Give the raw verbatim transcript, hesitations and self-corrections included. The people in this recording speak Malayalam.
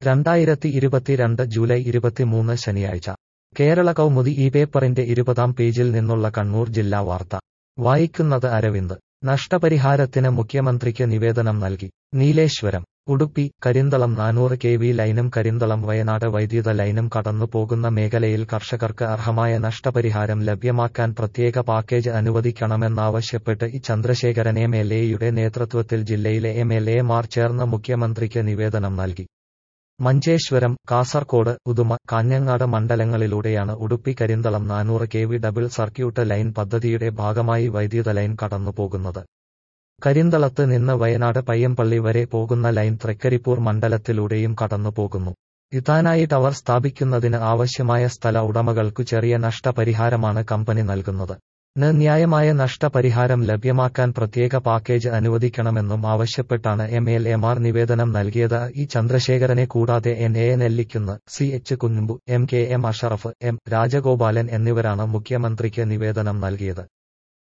രണ്ടായിരത്തി ഇരുപത്തിരണ്ട് ജൂലൈ ഇരുപത്തിമൂന്ന് ശനിയാഴ്ച കേരള കൗമുദി ഈ പേപ്പറിന്റെ ഇരുപതാം പേജിൽ നിന്നുള്ള കണ്ണൂർ ജില്ലാ വാർത്ത വായിക്കുന്നത് അരവിന്ദ്. നഷ്ടപരിഹാരത്തിന് മുഖ്യമന്ത്രിക്ക് നിവേദനം നൽകി. നീലേശ്വരം. ഉടുപ്പി കരിന്തളം നാനൂറ് കെ വി ലൈനും കരിന്തളം വയനാട് വൈദ്യുത ലൈനും കടന്നു പോകുന്ന മേഖലയിൽ കർഷകർക്ക് അർഹമായ നഷ്ടപരിഹാരം ലഭ്യമാക്കാൻ പ്രത്യേക പാക്കേജ് അനുവദിക്കണമെന്നാവശ്യപ്പെട്ട് ഇ ചന്ദ്രശേഖരൻ എം എൽ എയുടെ നേതൃത്വത്തിൽ ജില്ലയിലെ എം എൽ എമാർ ചേർന്ന് മുഖ്യമന്ത്രിക്ക് നിവേദനം നൽകി. മഞ്ചേശ്വരം, കാസർകോട്, ഉദുമ, കാഞ്ഞങ്ങാട് മണ്ഡലങ്ങളിലൂടെയാണ് ഉടുപ്പി കരിന്തളം നാനൂറ് K V double circuit line പദ്ധതിയുടെ ഭാഗമായി വൈദ്യുത ലൈൻ കടന്നുപോകുന്നത്. കരിന്തളത്ത് നിന്ന് വയനാട് പയ്യമ്പള്ളി വരെ പോകുന്ന ലൈൻ തൃക്കരിപ്പൂർ മണ്ഡലത്തിലൂടെയും കടന്നുപോകുന്നു. ഇതാനായി ടവർ സ്ഥാപിക്കുന്നതിന് ആവശ്യമായ സ്ഥല ഉടമകൾക്കു ചെറിയ നഷ്ടപരിഹാരമാണ് കമ്പനി നൽകുന്നത്. ന് ന്യായമായ നഷ്ടപരിഹാരം ലഭ്യമാക്കാൻ പ്രത്യേക പാക്കേജ് അനുവദിക്കണമെന്നും ആവശ്യപ്പെട്ടാണ് എം എൽ എമാർ നിവേദനം നൽകിയത്. ഇ ചന്ദ്രശേഖരനെ കൂടാതെ N A Nellikkunnu, C H Kunhambu, M K M Ashraf, M Rajagopalan എന്നിവരാണ് മുഖ്യമന്ത്രിക്ക് നിവേദനം നൽകിയത്.